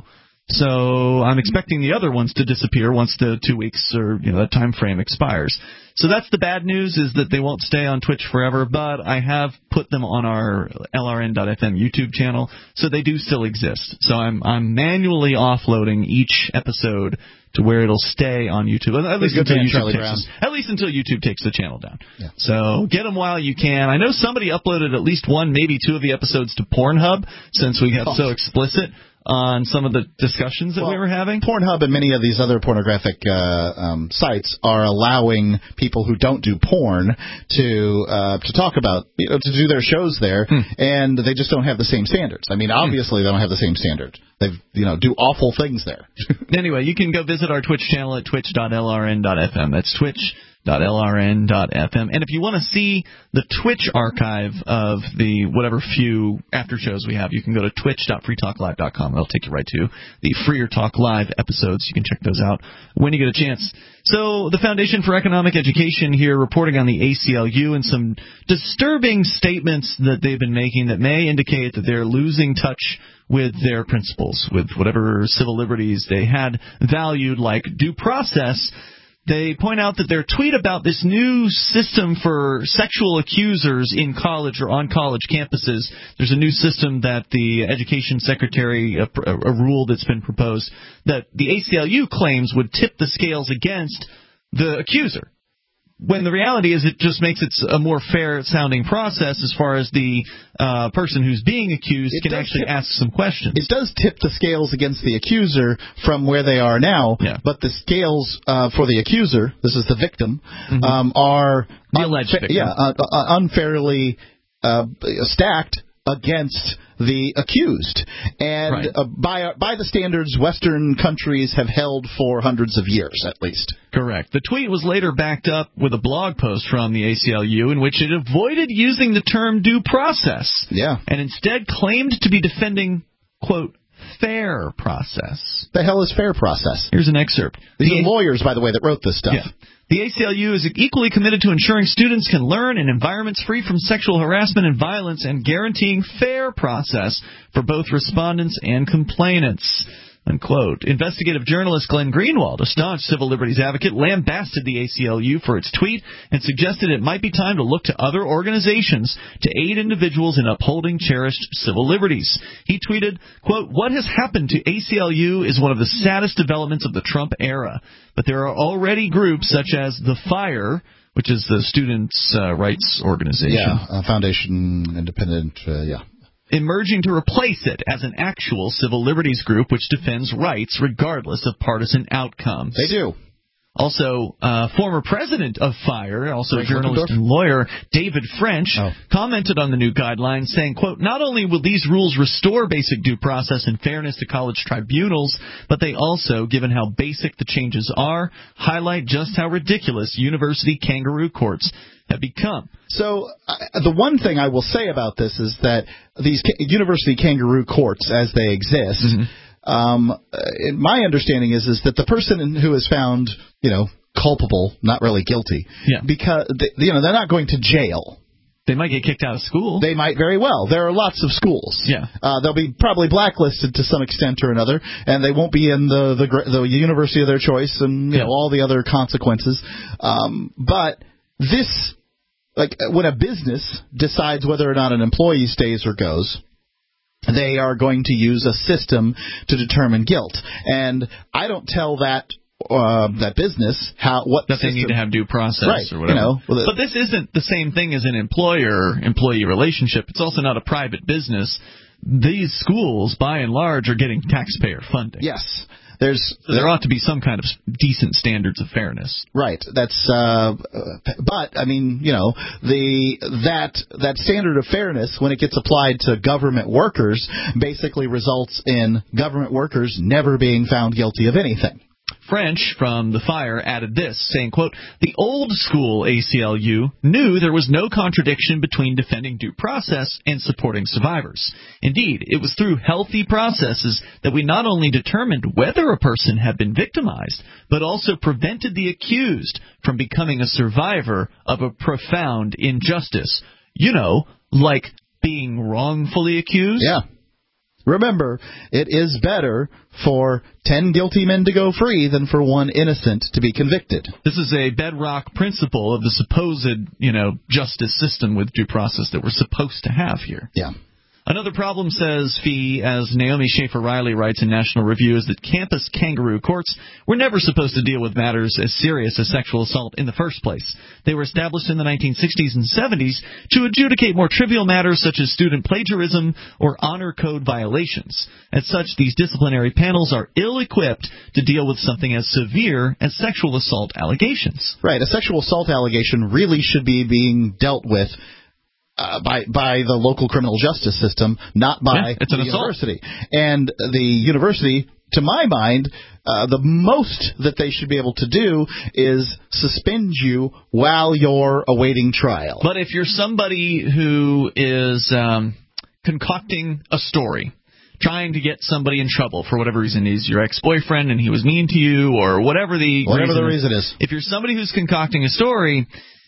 So I'm expecting the other ones to disappear once the two weeks or you know that time frame expires. So that's the bad news, is that they won't stay on Twitch forever, but I have put them on our L R N dot F M YouTube channel, so they do still exist. So I'm I'm manually offloading each episode to where it'll stay on YouTube, at least until YouTube takes, at least until YouTube takes the channel down. Yeah. So get them while you can. I know somebody uploaded at least one, maybe two of the episodes to Pornhub, since we got oh. so explicit on some of the discussions that well, we were having. Pornhub and many of these other pornographic uh, um, sites are allowing people who don't do porn to uh, to talk about, you know, to do their shows there, hmm. and they just don't have the same standards. I mean, obviously hmm. they don't have the same standard. They you know do awful things there. Anyway, you can go visit our Twitch channel at twitch dot L R N dot F M. That's Twitch. L R N dot F M. And if you want to see the Twitch archive of the whatever few after shows we have, you can go to twitch dot free talk live dot com. It'll take you right to the Freer Talk Live episodes. You can check those out when you get a chance. So the Foundation for Economic Education here reporting on the A C L U and some disturbing statements that they've been making that may indicate that they're losing touch with their principles, with whatever civil liberties they had valued, like due process. They point out that their tweet about this new system for sexual accusers in college or on college campuses, there's a new system that the Education Secretary, a, a rule that's been proposed, that the A C L U claims would tip the scales against the accuser. When the reality is it just makes it a more fair-sounding process as far as the uh, person who's being accused it can actually tip, ask some questions. It does tip the scales against the accuser from where they are now, yeah. but the scales uh, for the accuser, this is the victim, mm-hmm. um, are the alleged victim. Yeah, uh, uh, unfairly uh, stacked against the accused, and right. uh, by by the standards Western countries have held for hundreds of years at least. Correct. The tweet was later backed up with a blog post from the A C L U in which it avoided using the term due process, yeah, and instead claimed to be defending, quote, fair process. The hell is fair process? Here's an excerpt. These the are lawyers, by the way, that wrote this stuff. Yeah. The A C L U is equally committed to ensuring students can learn in environments free from sexual harassment and violence and guaranteeing fair process for both respondents and complainants. Unquote. Investigative journalist Glenn Greenwald, a staunch civil liberties advocate, lambasted the A C L U for its tweet and suggested it might be time to look to other organizations to aid individuals in upholding cherished civil liberties. He tweeted, quote, "What has happened to A C L U is one of the saddest developments of the Trump era, but there are already groups such as the FIRE," which is the Students' uh, Rights Organization. Yeah, uh, Foundation Independent, uh, yeah. emerging to replace it as an actual civil liberties group which defends rights regardless of partisan outcomes. They do. Also, uh, former president of FIRE, also Frank journalist and lawyer, David French, oh. commented on the new guidelines saying, quote, "Not only will these rules restore basic due process and fairness to college tribunals, but they also, given how basic the changes are, highlight just how ridiculous university kangaroo courts have become." So uh, the one thing I will say about this is that these ca- university kangaroo courts, as they exist, mm-hmm. um, uh, my understanding is is that the person who is found, you know, culpable, not really guilty, yeah. because they, you know they're not going to jail. They might get kicked out of school. They might very well. There are lots of schools. Yeah. Uh, they'll be probably blacklisted to some extent or another, and they won't be in the the, the university of their choice, and you yeah. know all the other consequences. Um, but this. Like, when a business decides whether or not an employee stays or goes, they are going to use a system to determine guilt. And I don't tell that uh, that business how what that system, they need to have due process right, or whatever. You know, well, but this isn't the same thing as an employer-employee relationship. It's also not a private business. These schools, by and large, are getting taxpayer funding. Yes. There's, so there ought to be some kind of decent standards of fairness. Right. That's, uh, but I mean, you know, the that that standard of fairness, when it gets applied to government workers, basically results in government workers never being found guilty of anything. French from The Fire added this, saying, quote, "The old school A C L U knew there was no contradiction between defending due process and supporting survivors. Indeed, it was through healthy processes that we not only determined whether a person had been victimized, but also prevented the accused from becoming a survivor of a profound injustice." You know, like being wrongfully accused? Yeah. Remember, it is better for ten guilty men to go free than for one innocent to be convicted. This is a bedrock principle of the supposed, you know, justice system with due process that we're supposed to have here. Yeah. Another problem, says Fee, as Naomi Schaefer-Riley writes in National Review, is that campus kangaroo courts were never supposed to deal with matters as serious as sexual assault in the first place. They were established in the nineteen sixties and seventies to adjudicate more trivial matters such as student plagiarism or honor code violations. As such, these disciplinary panels are ill-equipped to deal with something as severe as sexual assault allegations. Right. A sexual assault allegation really should be being dealt with Uh, by by the local criminal justice system, not by yeah, it's an the assault. university. And the university, to my mind, uh, the most that they should be able to do is suspend you while you're awaiting trial. But if you're somebody who is um, concocting a story, trying to get somebody in trouble for whatever reason, he's your ex-boyfriend and he was mean to you, or whatever the whatever reason the reason is. If you're somebody who's concocting a story,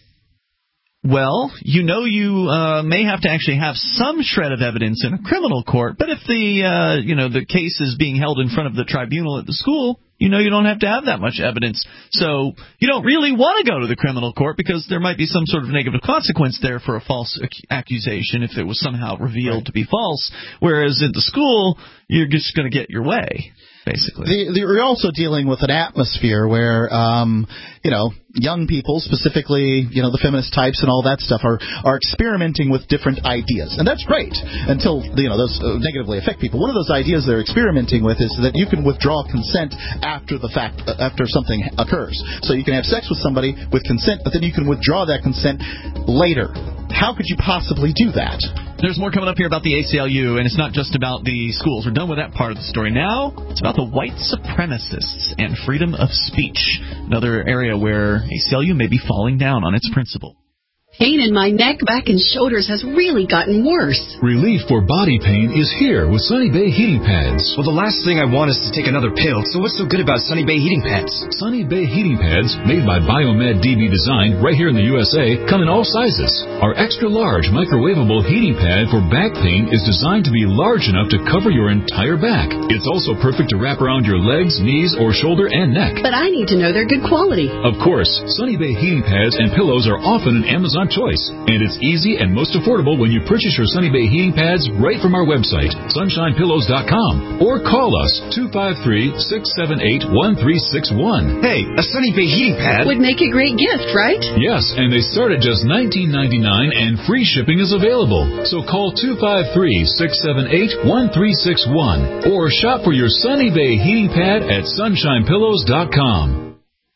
well, you know you uh, may have to actually have some shred of evidence in a criminal court, but if the uh, you know the case is being held in front of the tribunal at the school, you know you don't have to have that much evidence. So you don't really want to go to the criminal court because there might be some sort of negative consequence there for a false ac- accusation if it was somehow revealed right. to be false, whereas at the school, you're just going to get your way, basically. The, the, you're also dealing with an atmosphere where, um, you know, young people, specifically, you know, the feminist types and all that stuff, are, are experimenting with different ideas. And that's great until, you know, those uh, negatively affect people. One of those ideas they're experimenting with is that you can withdraw consent after the fact, uh, after something occurs. So you can have sex with somebody with consent, but then you can withdraw that consent later. How could you possibly do that? There's more coming up here about the A C L U, and it's not just about the schools. We're done with that part of the story. Now, it's about the white supremacists and freedom of speech, another area where A C L U may be falling down on its principle. Pain in my neck, back, and shoulders has really gotten worse. Relief for body pain is here with Sunny Bay Heating Pads. Well, the last thing I want is to take another pill, so what's so good about Sunny Bay Heating Pads? Sunny Bay Heating Pads, made by Biomed D B Design right here in the U S A, come in all sizes. Our extra-large microwavable heating pad for back pain is designed to be large enough to cover your entire back. It's also perfect to wrap around your legs, knees, or shoulder and neck. But I need to know they're good quality. Of course, Sunny Bay Heating Pads and pillows are often an Amazon choice, and it's easy and most affordable when you purchase your Sunny Bay heating pads right from our website, sunshine pillows dot com, or call us two five three, six seven eight, one three six one. Hey, a Sunny Bay heating pad would make a great gift, right? Yes, and they start at just nineteen ninety-nine, and free shipping is available. So call two five three, six seven eight, one three six one or shop for your Sunny Bay heating pad at sunshine pillows dot com.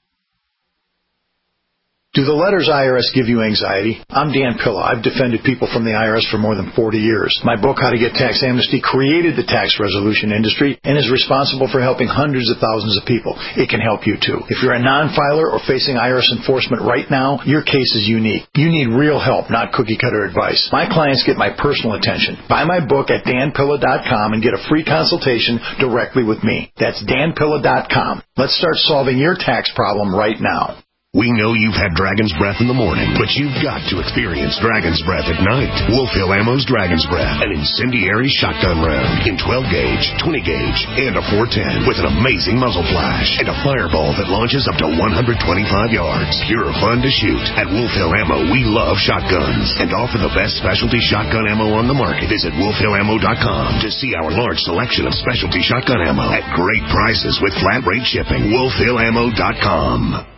Do the letters I R S give you anxiety? I'm Dan Pilla. I've defended people from the I R S for more than forty years. My book, How to Get Tax Amnesty, created the tax resolution industry and is responsible for helping hundreds of thousands of people. It can help you too. If you're a non-filer or facing I R S enforcement right now, your case is unique. You need real help, not cookie-cutter advice. My clients get my personal attention. Buy my book at dan pilla dot com and get a free consultation directly with me. That's dan pilla dot com. Let's start solving your tax problem right now. We know you've had Dragon's Breath in the morning, but you've got to experience Dragon's Breath at night. Wolf Hill Ammo's Dragon's Breath, an incendiary shotgun round in twelve gauge, twenty gauge, and a four ten with an amazing muzzle flash and a fireball that launches up to one hundred twenty-five yards. Pure fun to shoot. At Wolf Hill Ammo, we love shotguns and offer the best specialty shotgun ammo on the market. Visit wolf hill ammo dot com to see our large selection of specialty shotgun ammo at great prices with flat rate shipping. wolf hill ammo dot com.